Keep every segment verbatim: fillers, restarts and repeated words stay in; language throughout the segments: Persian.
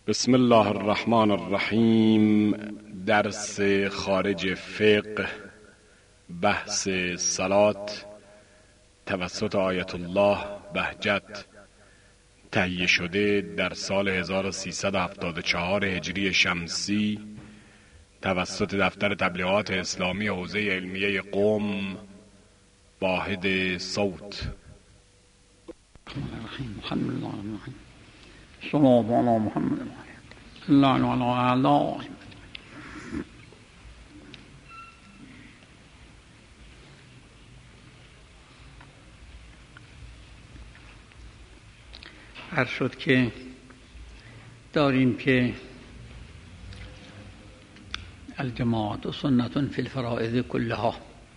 بسم الله الرحمن الرحیم. درس خارج فقه، بحث صلات توسط آیت الله بهجت، تهیه شده در سال هزار و سیصد و هفتاد و چهار هجری شمسی توسط دفتر تبلیغات اسلامی حوزه علمیه قم، واحد صوت. الحمد لله صلوات علی محمد الله علی اعلی. عرض شد که داریم که الجماعت سنت فی الفرائض کلها،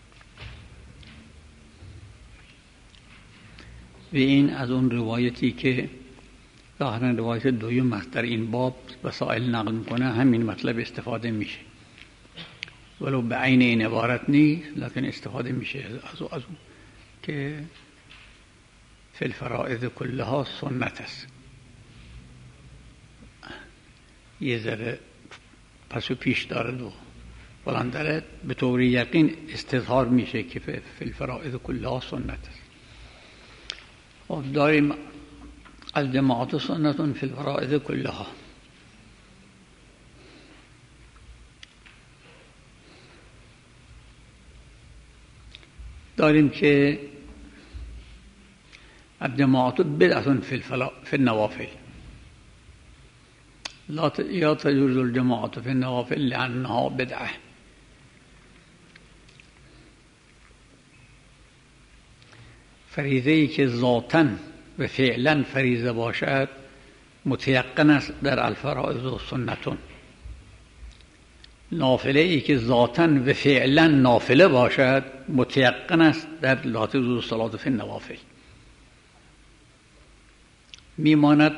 و این از اون روایتی که ظاهرا روایت دویم است در این باب وسائل نقل میکنه، همین مطلب استفاده میشه، ولو به عین این عبارت نیست لکن استفاده میشه از اون, از اون که فی الفرائض کلها سنت است. یه ذره پس و پیش دارد و بلند دارد، به طور یقین استظهار میشه که فی الفرائض کلها سنت است. و داریم الجماعت سنت فی الفرائض کلها. داریم که الجماعت بدعة فی فی النوافل، لا یا تجوز الجماعت فی النوافل لانها بدعه. فریضه‌ای که ذاتاً و فعلا فریضه باشد متیقن است در الفرائض و سنتون. نافله ای که ذاتاً و فعلا نافله باشد متیقن است در لا تجوز الصلاة فی النوافل. میماند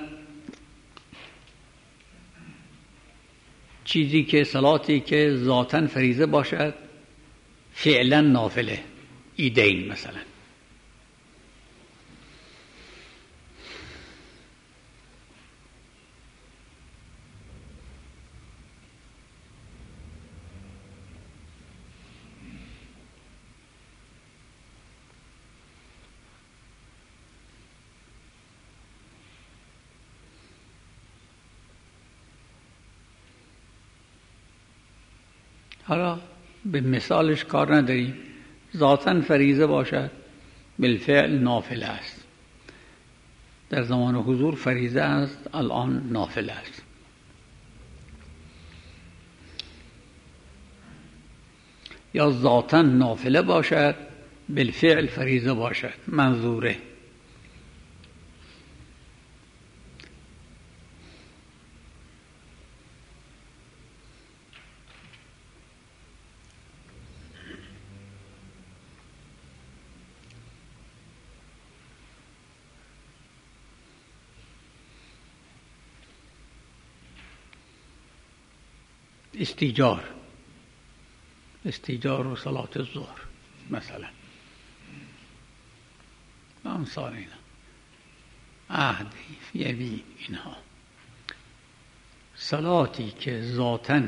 چیزی که صلاتی که ذاتاً فریضه باشد فعلا نافله، ایدین مثلا. حالا به مثالش کار نداریم، ذاتاً فریضه باشد بالفعل نافله است. در زمان حضور فریضه است، الان نافله است. یا ذاتاً نافله باشد بالفعل فریضه باشد، منظوره. استیجار استیجار و صلاة الظهر مثلا، امثال اینا، عهد یبین، اینها صلاتی که ذاتاً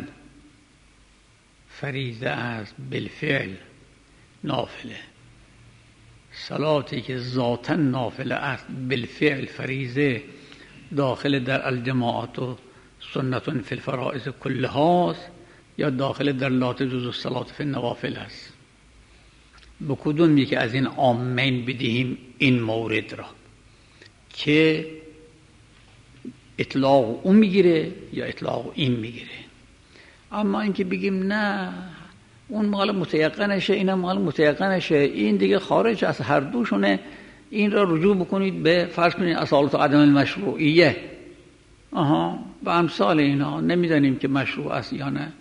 فریضه است بالفعل نافله، صلاتی که ذاتاً نافله است بالفعل فریضه داخل در الجماعت و سنت فی الفرائض کلها یا داخل در لا تجوز الصلاة فی النوافل است. به کدوم یکی از این عامین بدهیم این مورد را که اطلاق اون میگیره یا اطلاق این میگیره؟ اما اینکه بگیم نه اون مال متیقنشه اینم مال متیقنشه، این دیگه خارج از هر دوشونه، این را رجوع بکنید به فرض کنید اصالت عدم المشروعیه، آها و امثال اینا، نمیدانیم که مشروع است یا نه.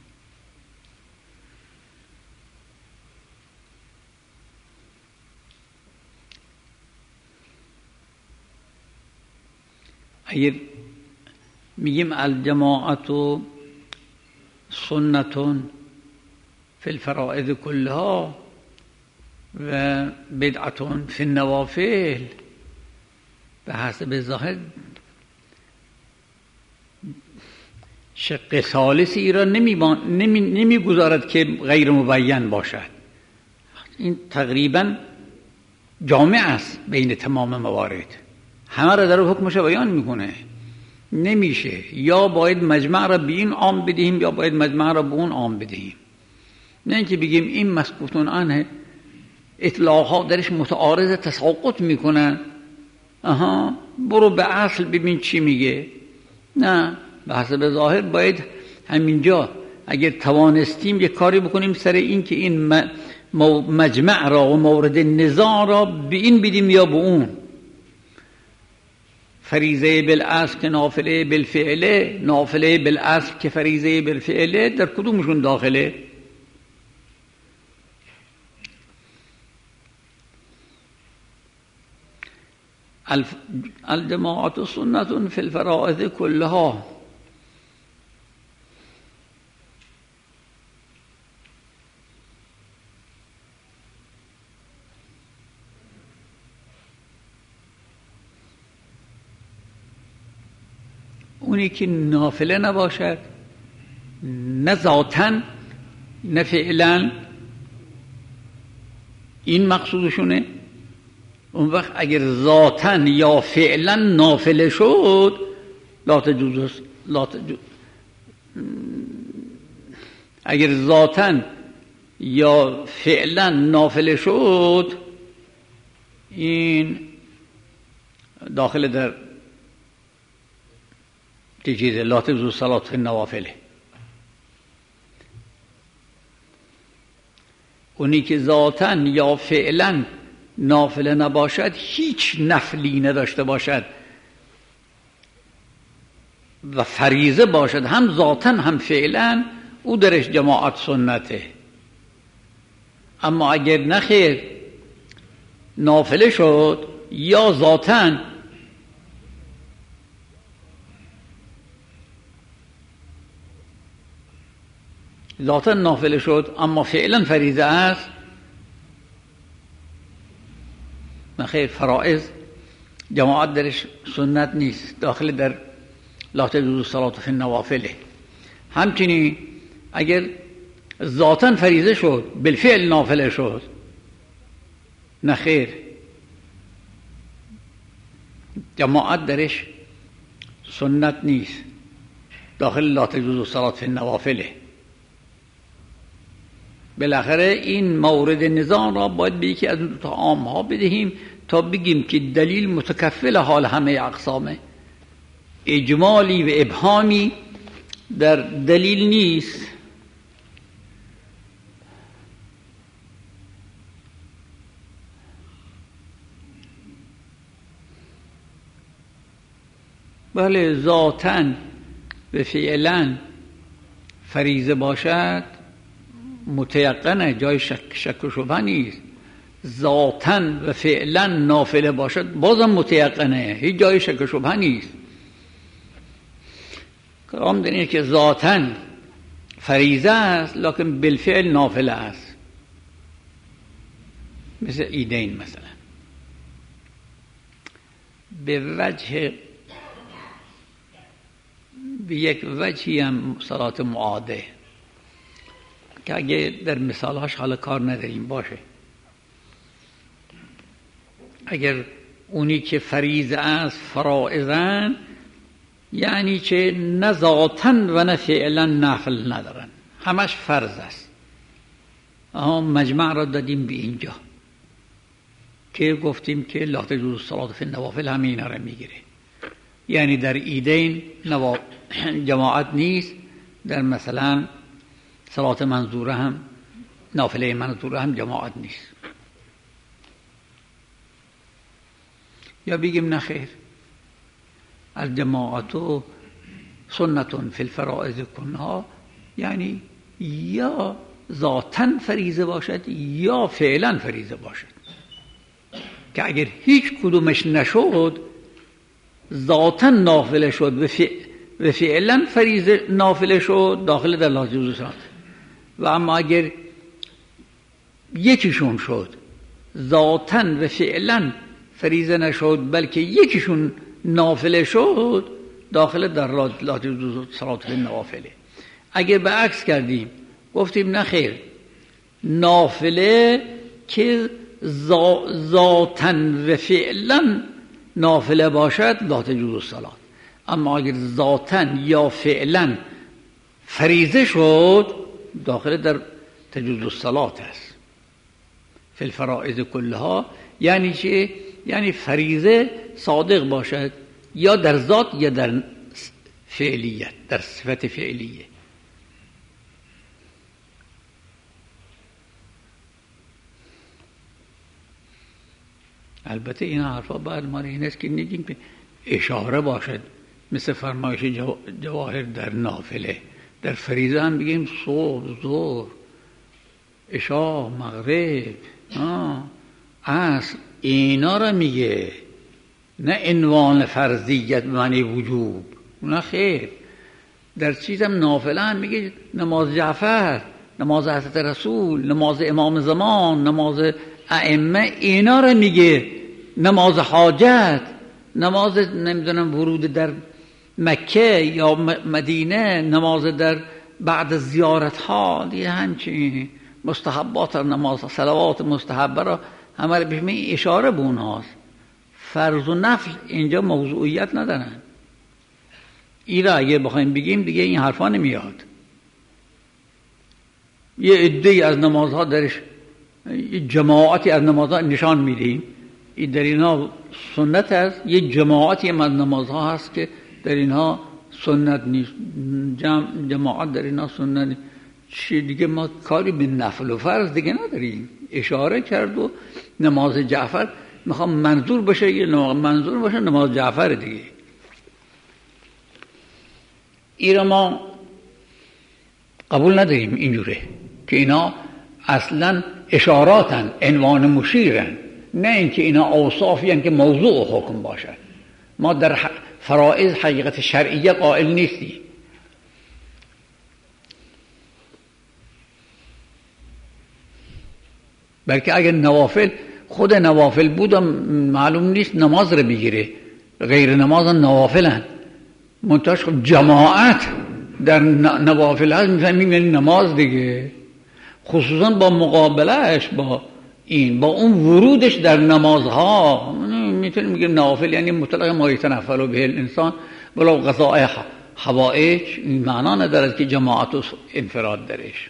اگر میگیم الجماعت و سنتون فی الفرائض کلها و بدعتون فی النوافل، به حسب ظاهر شق ثالثی را نمیگذارد نمی نمی که غیر مبین باشد. این تقریبا جامع است بین تمام موارد، همه را در حکمش بیان میکنه. نمیشه یا باید مجمع را به این عام بدهیم یا باید مجمع را به اون عام بدهیم. نه اینکه بگیم این مسکوتون عنه، اطلاقات درش متعارض تساقط میکنن، آها برو به اصل ببین چی میگه. نه، به حسب ظاهر باید همینجا اگر توانستیم یک کاری بکنیم سر این که این مجمع را و مورد نزاع را به این بدیم یا به اون. فریضه بالاصل که نافله بالفعله، نافله بالاصل که فریضه بالفعله، در کدومشون داخله؟ الجماعت سنت فی الفرائض کلها. اونی که نافله نباشد، نه ذاتن نه فعلا، این مقصودشونه. اون وقت اگر ذاتن یا فعلا نافله شد لا تجوز. لا تجوز. اگر ذاتن یا فعلا نافله شد، این داخل در چیز لا تجوز صلات النوافل. اونی که ذاتن یا فعلا نافله نباشد، هیچ نفلی نداشته باشد و فریضه باشد، هم ذاتن هم فعلا، او درش جماعت سنته. اما اگر نخیر نافله شد یا ذاتن ذاتن نافله شد اما فعلا فریضه است، نخیر، فرائض جماعت درش سنت نیست، داخل در لا تجوز الصلاة فی النوافل. همچنین اگر ذاتن فریضه شد بالفعل نافله شد، نخیر، جماعت درش سنت نیست، داخل لا تجوز الصلاة فی النوافل. بالاخره این مورد نزاع را باید به یکی از دو تا عام ها بدهیم تا بگیم که دلیل متکفل حال همه اقسامه. اجمالی و ابهامی در دلیل نیست. بله، ذاتن و فعلا فریضه باشد متیقنه، جای شک, شک و شبه نیست. ذاتن و فعلا نافله باشد بازم متیقنه، هیچ جای شک و شبه نیست. کلام دینه که ذاتن فریضه است لکن بالفعل نافله است، مثل ایدین مثلا. به وجه به یک وجهی هم صلات معاده که اگه در مثالهاش حالا کار نداریم باشه. اگر اونی که فریضه است فرائضن، یعنی که نه ذاتن و نه فعلا نفل ندارن، همش فرض است. اما مجمع را دادیم به اینجا که گفتیم که لا تجوز الصلاة فی النوافل همه اینا را میگیره. یعنی در ایدین نوا... جماعت نیست، در مثلا صلات منظوره هم، نافله منظوره هم جماعت نیست. یا بگیم نخیر، الجماعت سنتون فی الفرائض کنها، یعنی یا ذاتن فریضه باشد یا فعلا فریضه باشد، که اگر هیچ کدومش نشد، ذاتن نافله شد و فعلا فریضه نافله شد، داخل در لا تجوز الصلاة. و اما اگر یکیشون شد، ذاتن و فعلا فریضه نشد بلکه یکیشون نافله شد، داخل در لا تجوز صلاة فی النوافله. اگر به عکس کردیم گفتیم نه خیر، نافله که ذاتن و فعلا نافله باشد لا تجوز الصلاة، اما اگر ذاتن یا فعلا فریضه شد داخل در تجوز الصلاة است. فی الفرائض کلها یعنی چه؟ یعنی فریضه صادق باشد یا در ذات یا در فعلیت، در صفت فعلیه. البته این حرفا بعد ما این است که نگیم که اشاره باشد، مثل فرمایش جو... جواهر در نافله. در فریضه هم بگیم صبح، ظهر، عشا، مغرب، عصر، اینا را میگه، نه عنوان فرضیت به معنی وجوب، نه خیر. در چیزم نافله هم میگه نماز جعفر، نماز حضرت رسول، نماز امام زمان، نماز ائمه، اینا را میگه. نماز حاجت، نماز نمیدونم ورود در مکه یا مدینه، نماز در بعد زیارت ها، دیگه همچین مستحبات نماز، صلوات مستحبه را همه را بهش اشاره به اونهاست. فرض و نفل اینجا موضوعیت ندارن. این را اگه بخوایم بگیم دیگه این حرفا نمیاد. یه عده‌ای از نمازها درش، یه جماعتی از نمازها نشان میدیم این در اینها سنت است، یه جماعتی از نمازها هست که در اینها سنت نیست، جمع جماعت در اینها سنت نیست. چی دیگه ما کاری به نفل و فرض دیگه نداریم. اشاره کرد و نماز جعفر میخوام منظور باشه، یه منظور باشه نماز جعفر دیگه. این را ما قبول نداریم اینجوره که اینا اصلا اشاراتن، عنوان مشیرن، نه اینکه اینا اوصافی هستند که موضوع حکم باشد. ما در فرائض حقیقت شرعیه قائل نیستیم. بلکه اگر نوافل، خود نوافل بودم معلوم نیست نماز رو بگیره، غیر نماز نوافلن. منتهاش خب جماعت در نوافل هست میفهمیم یعنی نماز دیگه، خصوصا با مقابلهش با این، با اون ورودش در نمازها. میتونیم بگیم نوافل یعنی مطلق ما یتنفل به الانسان ولو قضاء حوائج، این معنا ندارد که جماعت و انفراد درش.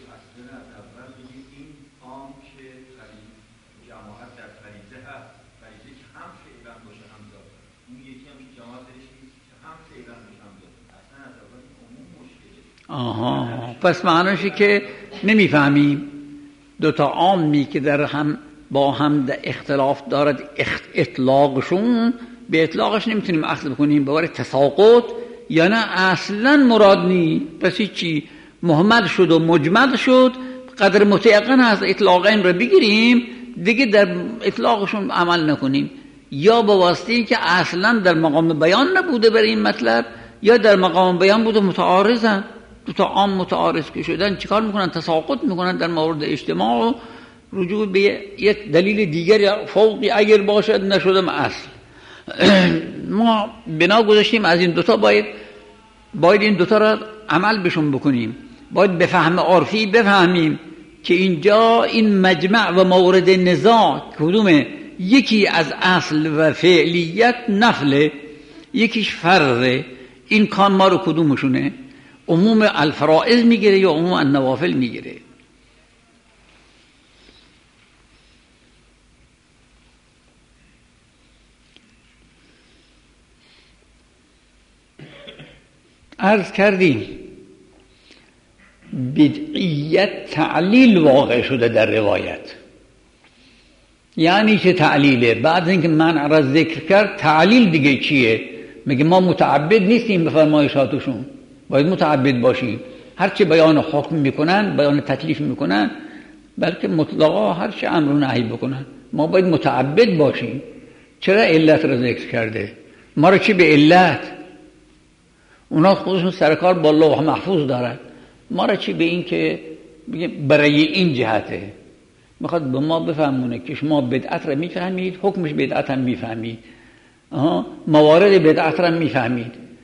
آها، پس معناشه که نمیفهمیم دوتا عامی که در هم با هم در اختلاف دارد اطلاقشون، به اطلاقش نمیتونیم اخذ بکنیم بباره تساقط یا نه اصلا مراد نی. پس چی محمد شد و مجمل شد، قدر متیقن هست اطلاقین رو بگیریم دیگه در اطلاقشون عمل نکنیم، یا به واسطه که اصلا در مقام بیان نبوده برای این مطلب، یا در مقام بیان بوده متعارضن. دو تا عام متعارض که شدن چیکار میکنن؟ تساقط میکنن در مورد اجتماع و رجوع به یک دلیل دیگر فوقی اگر باشد نشدم اصل. ما بنا گذاشتیم از این دوتا باید باید این دوتا را عمل بشون بکنیم. باید به فهم عرفی بفهمیم که اینجا این مجمع و مورد نزاع کدومه؟ یکی از اصل و فعلیت نفله، یکیش فرضه. این کام ما رو کدومشونه؟ عموم الفرائض میگیره یا عموم النوافل میگیره؟ عرض کردیم بدعیت تعلیل واقع شده در روایت. یعنی چه تعلیله؟ بعد اینکه منع را ذکر کرد تعلیل دیگه چیه؟ میگه ما متعبد نیستیم به فرمایشاتشون، باید متعبد باشیم. هرچی بیان حکم میکنن، بیان تکلیف میکنن، بلکه مطلقا هرچی امر و نهی بکنن ما باید متعبد باشیم. چرا علت را ذکر کرده؟ ما را چی به علت؟ اونا خودشون سرکار با لوح محفوظ دارن، ما را چی به این که برای این جهته؟ میخواد به ما بفهمونه که شما بدعت را میفهمید، حکمش بدعت هم میفهمید، موارد بدعت را میفهمید،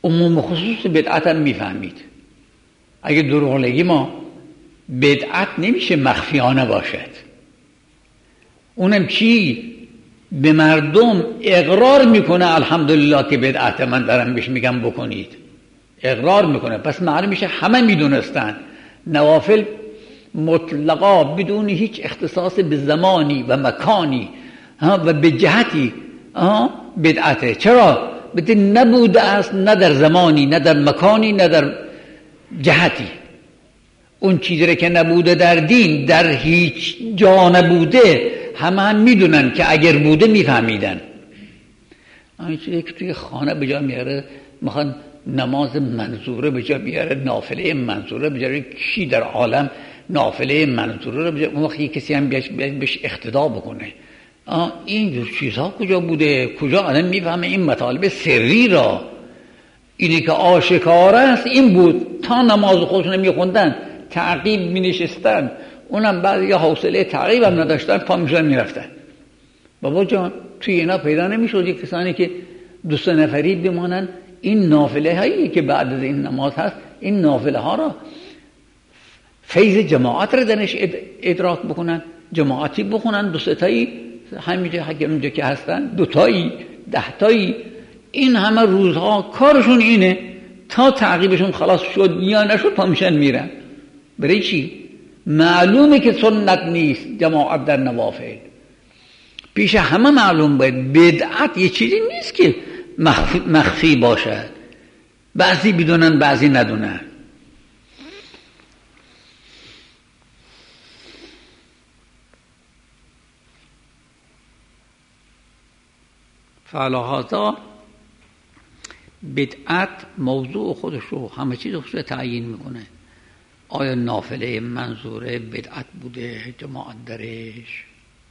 عموم خصوص بدعت هم میفهمید. اگه دروغ نگیم ما بدعت نمیشه مخفیانه باشد. اونم چی؟ به مردم اقرار میکنه الحمدلله که بدعت من دارم بهش میگم بکنید، اقرار میکنه. پس معلوم میشه همه میدونستن نوافل مطلقا بدون هیچ اختصاص به زمانی و مکانی و به جهتی بدعته. چرا؟ بده نبوده است، نه در زمانی نه در مکانی نه در جهتی. اون چیزی که نبوده در دین در هیچ جا نبوده، همه هم میدونن که اگر بوده میفهمیدن. این چیزی که توی خانه به جا میاره، میخوان نماز منظوره به جا بیاره، نافله منظوره به جا بیاره. کی در عالم نافله منظوره رو به جا، اون وقتی کسی هم بهش اقتدا بکنه؟ این جور چیزها کجا بوده؟ کجا آدم میفهمه این مطالب سری را؟ اینی که آشکار است این بود. تا نماز خودشون میخوندن تعقیب مینشستن، اونم بعضی حوصله تعقیب هم نداشتن، پا میشدن میرفتن. بابا جان توی اینا پیدا نمیشد یک کسانی که دو سه نفری بمانن این نافله هایی که بعد از این نماز هست، این نافله ها را فیض جماعت را درش ادراک بکنن، جماعتی بخونن، دو سه تایی همینجا همینجا که هستن، دو تایی ده تایی. این همه روزها کارشون اینه تا تعقیبشون خلاص شد یا نشد پا میشن میرن. برای چی؟ معلومه که سنت نیست جماعت در نوافل. پیش همه معلوم باید بدعت یه چیزی نیست که مخفی, مخفی باشد. بعضی بدونن بعضی ندونن. فعلاحظا بدعت موضوع خودش رو همه چیز خودش رو تعیین میکنه. آیا نافله منظوره بدعت بوده جماعت درش؟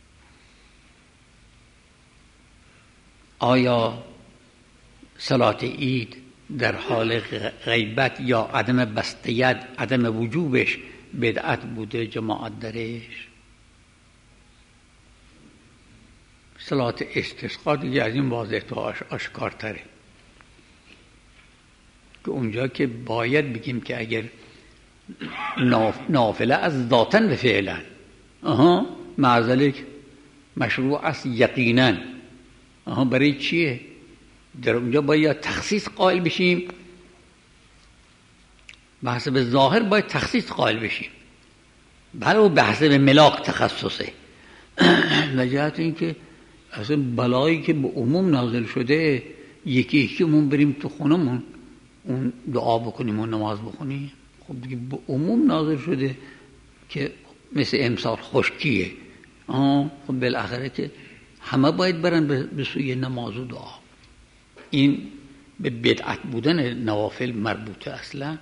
آیا صلات عید در حال غیبت یا عدم بستید، عدم وجوبش بدعت بوده جماعت درش؟ صلات استسقا دیگه از این واضح تو آشکارتره که اونجا که باید بگیم که اگر نافله از ذاتن و فعلا آها معذلک مشروع است یقینا. آها برای چیه؟ در اونجا باید تخصیص قائل بشیم، به حسب ظاهر باید تخصیص قائل بشیم. بله و به حسب ملاک تخصصه. نجات این که اصلا بلایی که به عموم نازل شده یکی یکیمون بریم تو خونمون اون دعا بکنیم و نماز بخونیم. خب دیگه به عموم نازل شده که مثل امسال خشکیه. آه خب بالاخره که همه باید برن به سوی نماز و دعا. این به بدعت بودن نوافل مربوطه اصلا.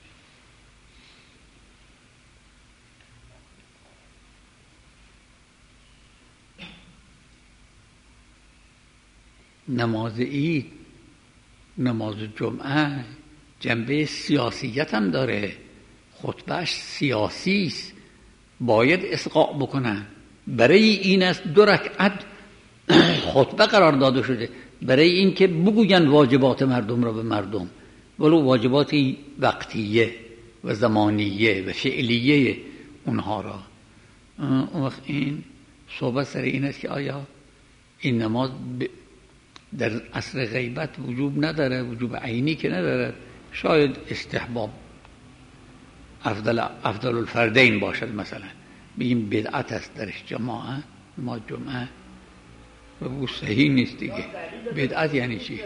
نماز عید، نماز جمعه جنبه سیاسیت هم داره، خطبهش سیاسی است، باید اسقاء بکنن. برای این است دو رکعت خطبه قرار داده شده، برای این که بگوین واجبات مردم را به مردم، ولو واجبات وقتیه و زمانیه و فعلیه اونها را. اون وقت این صحبت سر این است که آیا این نماز در عصر غیبت وجوب نداره، وجوب عینی که نداره، شاید استحباب افضل افضل الفردین باشد، مثلا بگیم بدعت است درش جماعه ما جمعه و او صحیح نیست دیگه. بدعت یعنی چی؟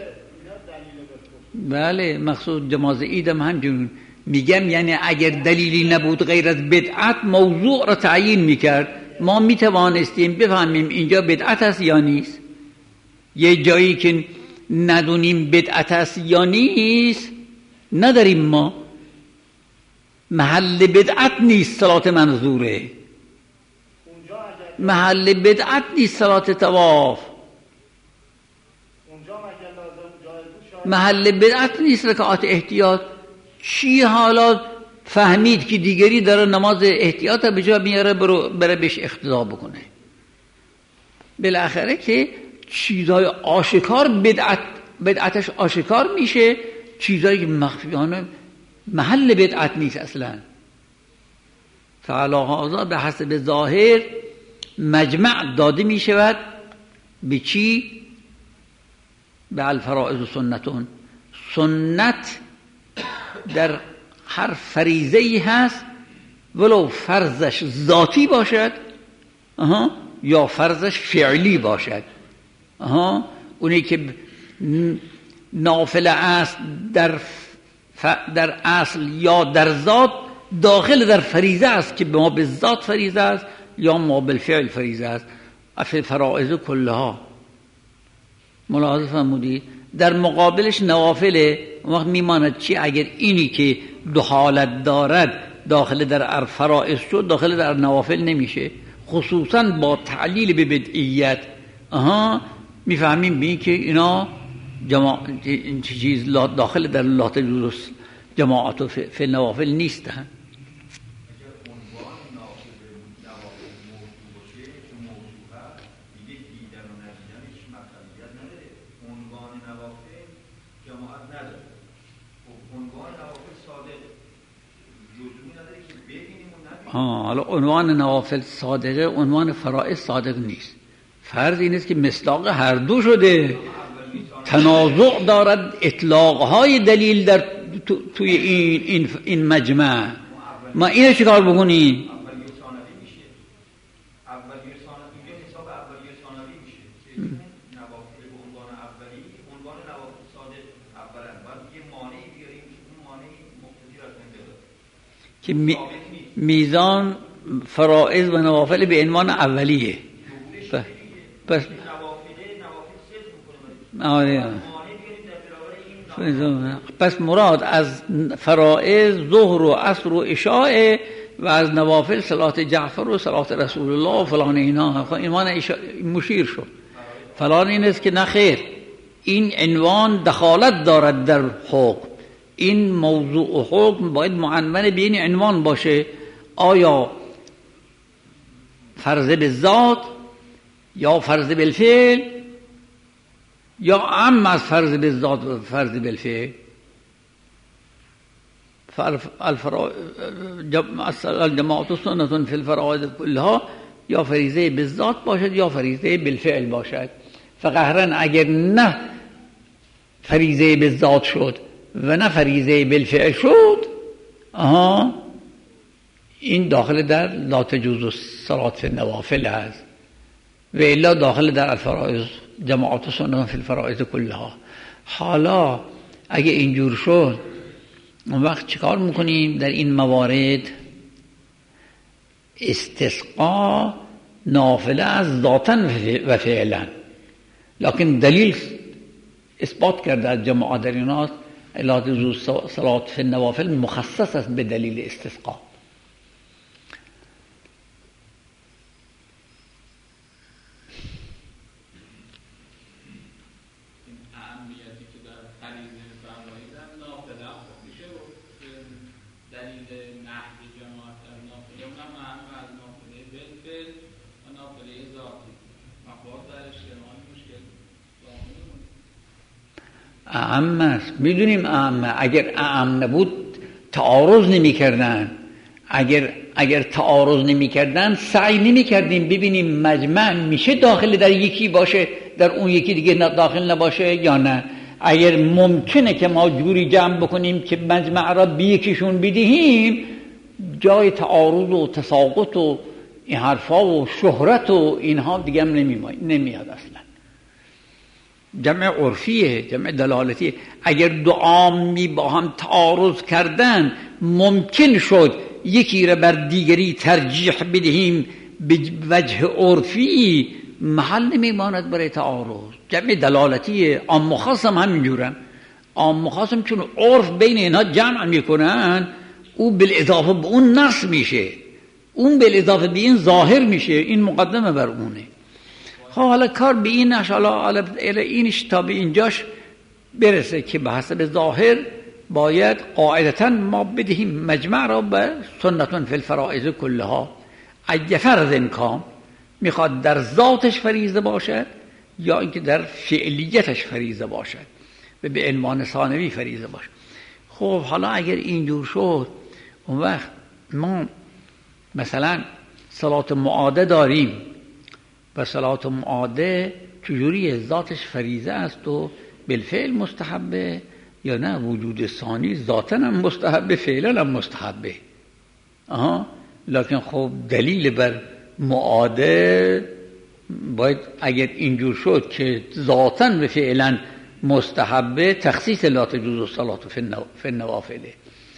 بله مخصوص جماز عیدم همچنین میگم، یعنی اگر دلیلی نبود غیر از بدعت موضوع را تعیین میکرد، ما میتوانستیم بفهمیم اینجا بدعت است یا نیست. یه جایی که ندونیم بدعت است یا نیست نداریم. ما محل بدعت نیست صلات منظوره، محل بدعت نیست صلات طواف، محل بدعت نیست رکعات احتیاط. چی حالا فهمید که دیگری داره نماز احتیاط به جا میاره بره بهش اقتدا بکنه؟ بالاخره که چیزای آشکار بدعت بدعتش آشکار میشه، چیزایی که مخفیانه محل بدعت نیست اصلا. فعلا هذا به حسب ظاهر مجمع داده می شود به چی؟ به الفرائض و سنتون. سنت در هر فریضه ای هست، ولو فرضش ذاتی باشد آها یا فرضش فعلی باشد. آها اونی که نافله است در ف... در اصل یا در ذات، داخل در فریضه است که ما به ذات فریضه است یا ما بالفعل فریضه است. افل فرائض کلها ملاحظه فرمودید. در مقابلش نوافل وقت میماند چی؟ اگر اینی که دو حالت دارد داخل در فرائض شد، داخل در نوافل نمیشه. خصوصا با تعلیل به بدعیت آها میفهمیم بین که اینا جماع این چیز داخل در لا تجوز جماعت و فی نوافل نیستن. ها حالا عنوان نوافل صادقه، عنوان فرائض صادق نیست. فرض این است که مصداق هر دو شده، تنازع دارد اطلاقهای دلیل در تو، توی این این این مجمع. ما اینو چیکار بکنیم؟ که می میزان فرائض و نوافل به عنوان اولیه. پس پس مراد از فرائض ظهر و عصر و عشاء و از نوافل صلات جعفر و صلات رسول الله و فلان اینا. ایمان مشیر شد. فلان این است که نخیر، این عنوان دخالت دارد در حکم. این موضوع و حکم باید معنون به این عنوان باشه. آیا فرض به ذات یا فرض بالفعل یا عام از فرض به ذات و فرض بالفعل؟ الجماعت سنة فی الفرائض کلها یا فریضه به ذات باشد یا فریضه بالفعل باشد. فقهرا اگر نه فریضه به ذات شد و نه فریضه بالفعل شد، آها این داخل در لا تجوز الصلاة النوافل است و الا داخل در الفرائض جماعت سنت فی الفرائض کلها. حالا اگه اینجور شد اون وقت چیکار میکنیم در این موارد؟ استسقا نافله از ذاتن و فعلا، لکن دلیل اثبات کرده از جماعت در اینات لا تجوز صلاة فی النوافل مخصص است به دلیل استسقا. اعم است، میدونیم اعم. اگر اعم نبود تعارض نمی کردن. اگر اگر تعارض نمی کردن سعی نمی کردیم ببینیم مجمع میشه داخل در یکی باشه در اون یکی دیگه داخل نباشه یا نه. اگر ممکنه که ما جوری جمع بکنیم که مجمع را به یکیشون بدهیم، جای تعارض و تساقط و این حرفا و شهرت و اینها دیگه هم نمیاد اصلا. جمع عرفیه، جمع دلالتیه. اگر دو عامی با هم تعارض کردن ممکن شد یکی را بر دیگری ترجیح بدهیم به وجه عرفی، محل نمیماند برای تعارض. جمع دلالتیه. عام و خاص هم همینجورن. عام و خاص هم چون عرف بین اینها جمع میکنن، او بالاضافه به اون نص میشه، اون بالاضافه به این ظاهر میشه. این مقدمه بر اونه. حالا کار به این نشالا اینش تا به اینجاش برسه که به حسب ظاهر باید قاعدتا ما بدهیم مجمع را به سنتون فی الفرائض کلها. اگه فرض امکان میخواد در ذاتش فریضه باشد یا اینکه در فعلیتش فریضه باشد. به عنوان ثانوی فریضه باشه. خب حالا اگر اینجور شد، اون وقت ما مثلا صلات معاده داریم و صلات معاده چجوریه؟ ذاتش فریضه است و بالفعل مستحبه، یا نه وجود ثانی ذاتاً هم مستحبه، فعلا هم مستحبه. آها، لکن خب دلیل بر معاده باید اگر اینجور شد که ذاتاً و فعلا مستحبه، تخصیص لا تجوز الصلاة فی النوافله.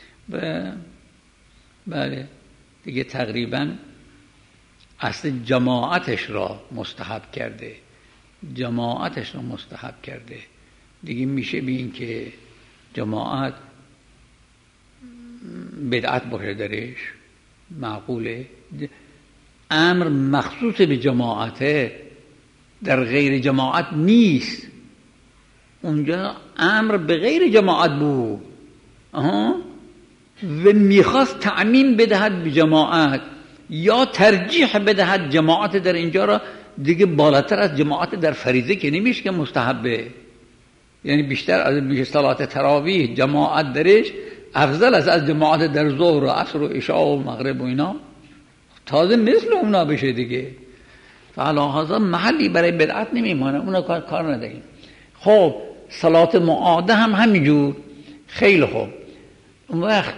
بله دیگه تقریبا اصل جماعتش را مستحب کرده، جماعتش را مستحب کرده. دیگه میشه بین که جماعت بدعت باشه درش، معقوله. امر مخصوص به جماعته، در غیر جماعت نیست. اونجا امر به غیر جماعت بود، آها، و میخواست تعمیم بدهد به جماعت یا ترجیح بدهد جماعت در اینجا را دیگه بالاتر از جماعت در فریضه که نمیشه که مستحبه. یعنی بیشتر از بیش صلات تراویح جماعت درش افضل است از جماعت در ظهر و عصر و عشاء و مغرب و اینا، تازه مثل اونا بشه دیگه. فعلا محلی برای بدعت نمیمانه، اونا کار, کار نداریم. خب صلات معاده هم همینجور. خیلی خوب، اون وقت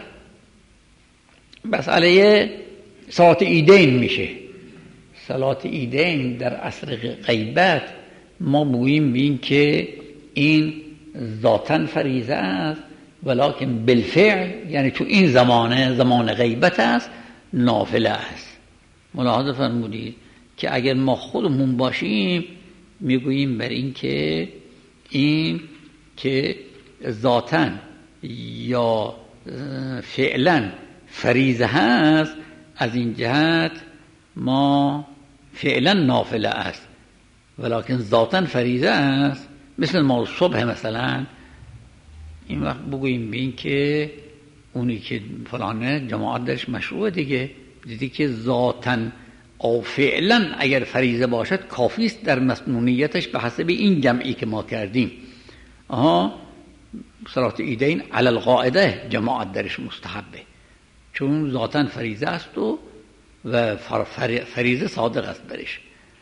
مسئله صلات عیدین میشه. صلات عیدین در عصر غیبت ما بگوییم بین که این ذاتاً فریضه است، ولکن بالفعل، یعنی تو این زمانه زمان غیبت است، نافله است. ملاحظه فرمودید که اگر ما خودمون باشیم میگوییم بر این که این که ذاتاً یا فعلا فریضه هست، از این جهت ما فعلا نافله است ولکن ذاتاً فریضه است. مثل ما صبح مثلا، این وقت بگوییم بین که اونی که فلانه جماعت درش مشروع دیگه، دیدی که ذاتاً او فعلا اگر فریضه باشد کافی است در مسنونیتش به حسب این جمعی که ما کردیم. آها، صلات عیدین علی القاعده جماعت درش مستحبه، چون ذاتاً فریضه است و و فریضه صادق است برش.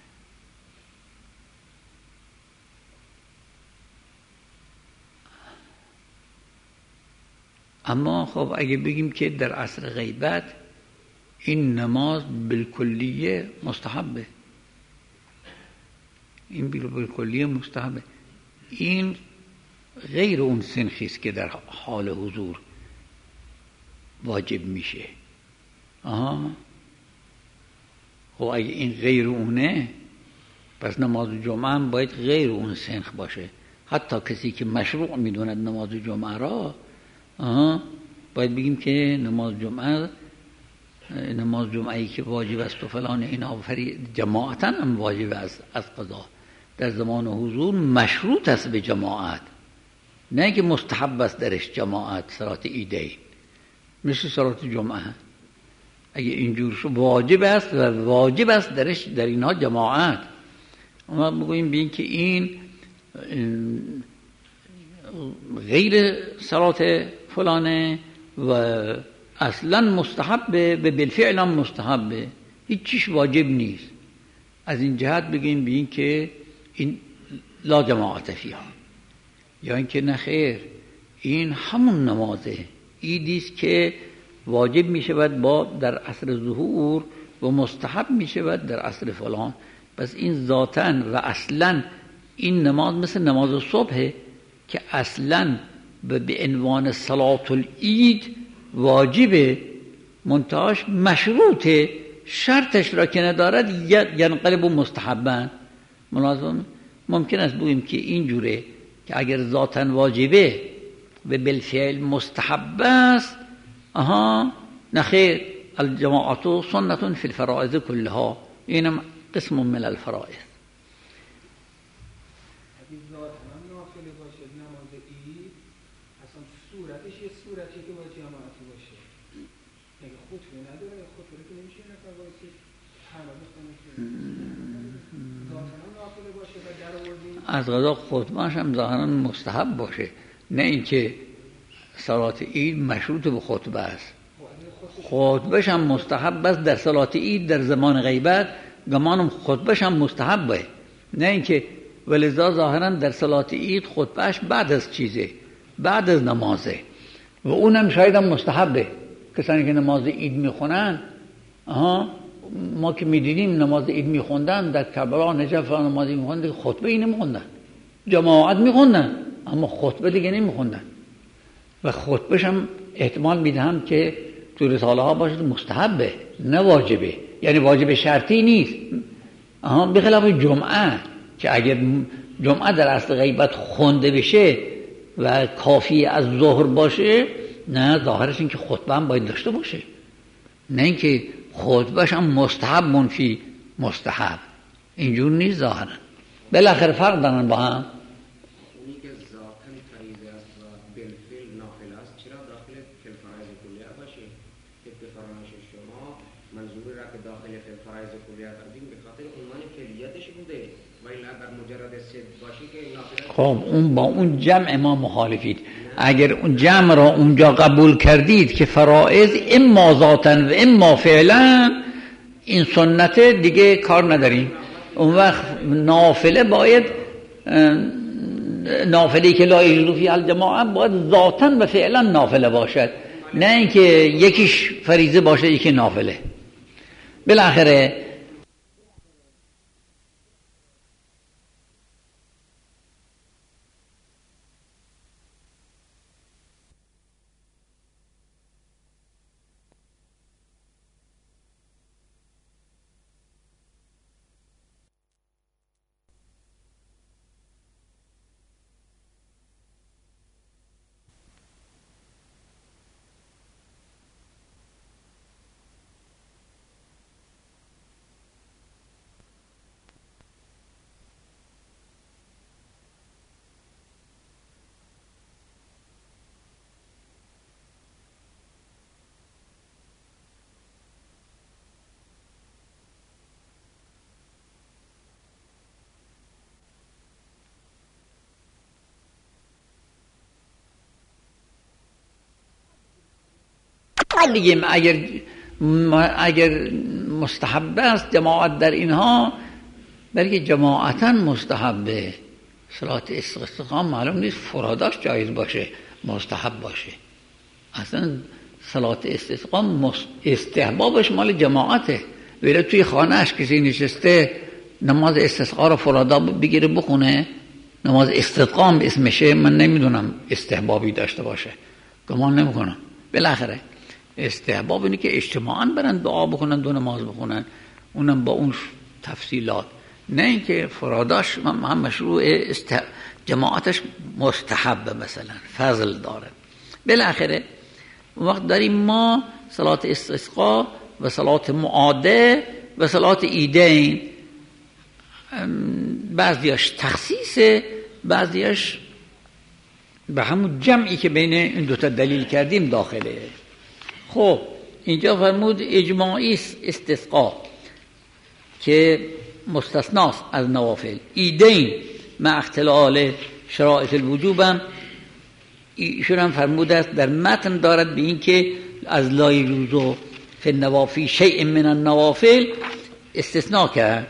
اما خب اگه بگیم که در عصر غیبت این نماز بالکلیه مستحبه، این بالکلیه مستحبه، این غیر اون سنخیست که در حال حضور واجب میشه. آها، خب اگه این غیر اونه، پس نماز جمعه هم باید غیر اون سنخ باشه. حتی کسی که مشروع میدوند نماز جمعه را، آها، باید بگیم که نماز جمعه نماز جمعه‌ای که واجب است و فلان اینا جماعتاً هم واجب است از قضا، در زمان حضور مشروط است به جماعت، نه که مستحب است درش جماعت. صلات عیدین مثل صلات جمعه اگه اینجور شو واجب است و واجب است درش در اینها جماعت. ما بگوییم بین که این غیر صلات فلانه و اصلا مستحبه، به بالفعل هم مستحبه، هیچ چیش واجب نیست. از این جهت بگیم بین که این لا جماعت فیها، یا اینکه نه خیر، این همون نمازه ایدیست که واجب می شود با در عصر ظهور و مستحب می شود در عصر فلان. پس این ذاتاً و اصلاً این نماز مثل نماز صبح که اصلاً به عنوان صلاة العید واجبه، منتهاش مشروطه، شرطش را که ندارد ینقلب مستحباً. ملازم ممکن است بگوییم که این جوره که اگر ذاتاً واجبه و بالفعل مستحب است، آها نخیر، الجماعت سنة فی الفرائض كلها، اینم قسم من الفرائض. اگه ذاتاً نافله باشه نماز عید، اصلا صورتش یه صورتی که با جماعتی باشه، اگه خطبه نداره، خطبه که نمیشه نفر باشه همه بخونه. نافله باشه و در آوردیم از غذا خطبهش هم ظاهرا مستحب باشه، نه اینکه صلات عید مشروط به خطبه است. خطبهش هم مستحب است در صلات عید در زمان غیبت، گمانم خطبهش هم مستحبه، نه اینکه ولذا ظاهرا در صلات عید خطبهش بعد از چیزه، بعد از نمازه و اونم شاید هم مستحبه. کسانی که نماز عید میخونن، آها ما که میدیدیم نماز عید میخوندن در کربلا نجف نماز میخوندن، خطبه ای نمیخوندن، جماعت میخوندن اما خطبه دیگه نمیخوندن و خطبهش هم احتمال میدهم که تو رساله ها باشه مستحبه نه واجبه، یعنی واجب شرطی نیست. آها بخلاف جمعه که اگر جمعه در اصل غیبت خونده بشه و کافی از ظهر باشه، نه ظاهرش این که خطبه هم باید داشته باشه، نه اینکه خطبهش هم مستحب منفی مستحب، اینجور نیست ظاهرا. بالاخره فرق دارن با هم. اونی که ذاتاً فریضه است و بالفعل نافله است چرا داخل فرایض کلیه باشه؟ که به فرمایش شما منظور را که داخل فرایض کلیه کردیم به خاطر عنوان فعلیتش بوده و الا در مجرد صد باشه که نافله. خب اون با اون جمع ما مخالفید. اگر اون جمع را اونجا قبول کردید که فرائض اما ذاتاً و اما فعلا، این سنت دیگه کار نداریم. اون وقت نافله باید نافله که لا یجوز فیها الجماعه باید ذاتاً و فعلا نافله باشد، نه اینکه یکیش فریضه باشه یکی نافله. بالاخره دیگه اگر اگر مستحب است جماعت در اینها، بلکه جماعتا مستحبه. صلات استسقا معلوم نیست فراداش جایز باشه مستحب باشه، اصلا صلات استسقا استحبابش مال جماعته. ولی توی خانهش کسی نشسته نماز استسقا رو فرادا بگیره بخونه، نماز استسقا اسمشه، من نمیدونم استحبابی داشته باشه، گمان نمیکنم. بالاخره استحباب اینه که اجتماعاً برن دعا بکنن دو نماز بخونن، اونم با اون تفصیلات، نه اینکه فراداش هم مشروع است... جماعتش مستحب مثلا فضل داره. بالاخره وقت داریم ما صلات استسقا و صلات معاده و صلات عیدین، بعضیاش تخصیصه بعضیاش به همون جمعی که بین این دوتا دلیل کردیم داخله. خب اینجا فرمود اجماعی استسقا که مستثناست از نوافل، عیدین مع اختلال شرایط الوجوب هم ایشون هم فرمود است در متن دارد به این که از لا یجوز فی النوافل شیء من النوافل استثناء کرد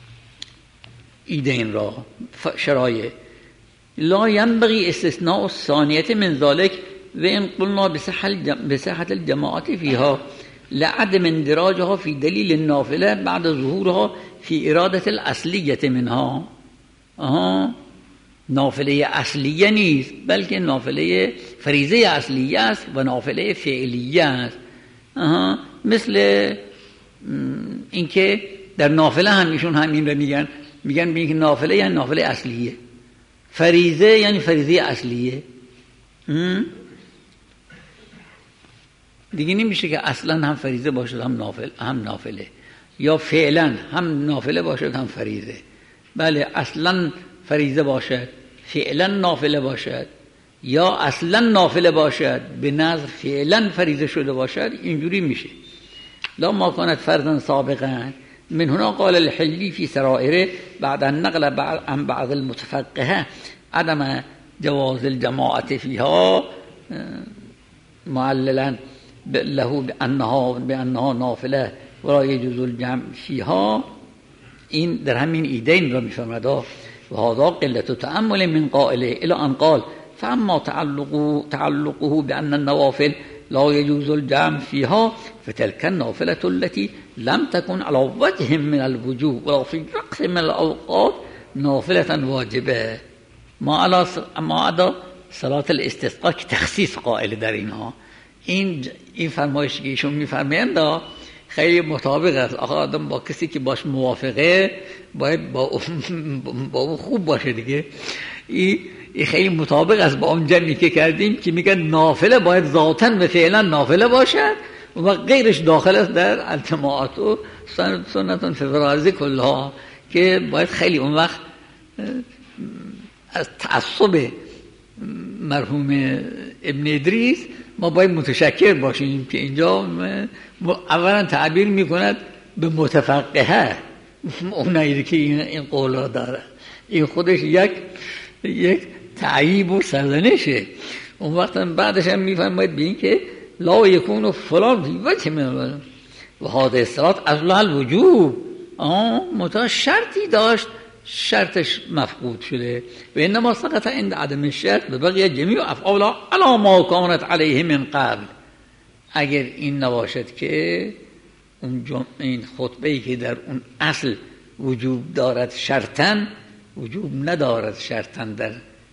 عیدین را. شرایط لا ينبغي استثناء الثانیه من ذلك و این قلنا بصحت الجماعت فيها لعدم اندراجها في دلیل النافله بعد ظهورها في اراده الاصلیه منها. آها نافله اصلیه نیست بلکه نافله فریضه اصلیه است و نافله فعلیه است. آها مثل اینکه در نافله هم ایشون همین رو میگن، میگن ببین که نافله یعنی نافله اصلیه، فریضه یعنی فریضه اصلیه. دیگه نمیشه که اصلا هم فریضه باشد هم نافل هم نافله، یا فعلا هم نافله باشد هم فریضه. بله اصلا فریضه باشد فعلا نافله باشد، یا اصلا نافله باشد به نظر فعلا فریضه شده باشد، اینجوری میشه. لا ما کند فرضاً سابقا من هنا قال الحلی فی سرائره بعد النقل بعد عن بعض المتفقهه عدم جواز الجماعت فيها معللا له بأنها بأنها نافله ولا يجوز الجمع فيها. این در همین ایدین را میفرماد و هذا قلة تأمل من قائله الى ان قال فاما تعلقه تعلقه بأن النوافل لا يجوز الجمع فيها فتلك النافلة التي لم تكن على وجه من الوجوب ولا في وقت من الأوقات نافلة واجبة ما على ما عدا صلاة الاستسقاء که تخصیص قائل در اینها. این این فرمایشی که ایشون میفرمایند خیلی مطابق است. آقا آدم با کسی که باش موافقه باید با با اون خوب باشه دیگه. این این خیلی مطابق است با اون جمعی که کردیم که میگن نافله باید ذاتاً و فعلا نافله باشد و غیرش داخل است در التماعات و سنتون فی فرائض کلها که باید خیلی اون وقت از تعصب مرحوم ابن ادریس ما باید متشکر باشیم که اینجا اولا تعبیر میکند به متفقهه اونایی که این قول را داره. این خودش یک یک تعییب و سرزنشه. اون وقت بعدش هم میفرماید به این که لا یکون فلان فی وجه من و هذه الصلاة اصلها الوجوب. آه متا شرطی داشت شرطش مفقود شده و انما سقط عند عدم الشرط ببقی جمیع افعالها علی ما کانت علیه من قبل. اگر این نباشد که اون این خطبه‌ای که در اون اصل وجوب دارد شرطاً وجوب ندارد شرطاً در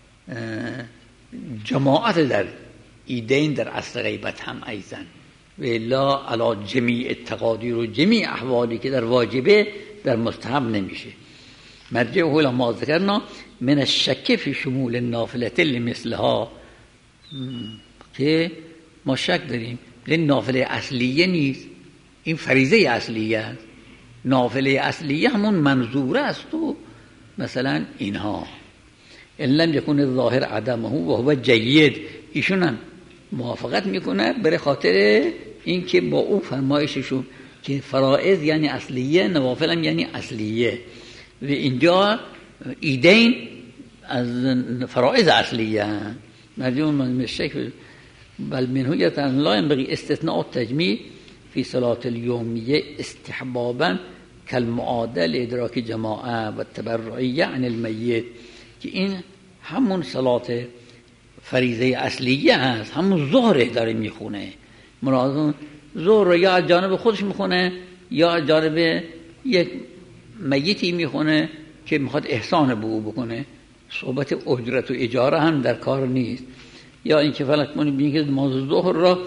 جماعت در ایدین در اصل غیبت هم ایضاً و الا علی جمیع التقادیر و جمیع احوالی که در واجبه در مستحب نمیشه. مرجعه الى ما ذکرنا من الشک فی شمول النافله لمثلها که ما شک داریم این نافله اصلیه نیست، این فریضه اصلیه است. نافله اصلیه همون منظوره است و مثلا اینها ان لم یکن الظاهر عدمه و هو جید. ایشون هم موافقت میکنه برای خاطر این که با او فرمایششون که فرائض یعنی اصلیه نوافل هم یعنی اصلیه و اینجا ایدین از فرائض اصلیه مرجوع من الشک بل منه یتن لا ينبغي استثناء التجمیع فی صلاة الیومیه استحبابا کالمعادل ادراک جماعه و تبرعیه عن المیت که این همون صلاة فریضه اصلیه هست، همون ظهر داره میخونه. مراد ظهر رو یا از جانب خودش میخونه یا از جانب یک میتی میخونه که میخواد احسان به او بکنه. صحبت اجرت و اجاره هم در کار نیست. یا اینکه فلک کنی ببینید که نماز ظهر را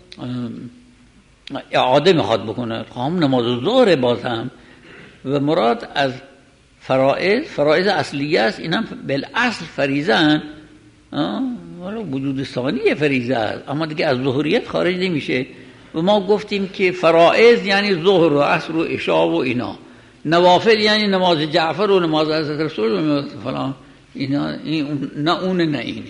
اعاده میخواد بکنه، هم نماز ظهر باز هم و مراد از فرائض فرائض اصلیه است. این هم بالاصل فریضه هست، ولی وجود ثانی فریضه است، اما دیگه از ظهریت خارج نمیشه. و ما گفتیم که فرائض یعنی ظهر و عصر و عشاء و اینا، نوافل یعنی نماز جعفر و نماز حضرت رسول و نماز فلان اینا، این نه اون نه اینه.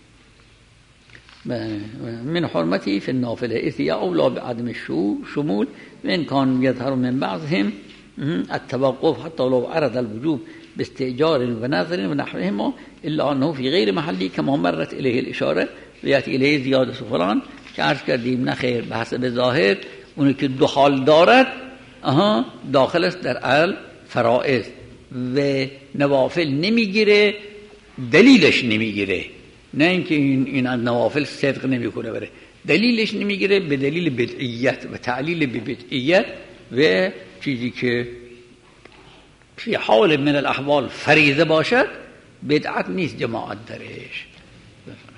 من حرمتی فی النافله اذ اولا بعدم الشمول وان کان یظهر من بعضهم التوقف حتى لو عرض الوجوب باستئجار و نظر و نحوهما الا انه في غیر محلی كما مرت الیه الاشاره و یاتی الیه زیاده فلان که عرض کردیم نخیر به حسب ظاهر اونی که دو حال دارد آها داخل است در الفرائض و نوافل نمیگیره، دلیلش نمیگیره. نه اینکه این این از نوافل صدق نمیکنه بره، دلیلش نمیگیره به دلیل بدعیت و تعلیل به بدعیت و چیزی که فی حال من الاحوال فریضه باشد بدعت نیست جماعت درش.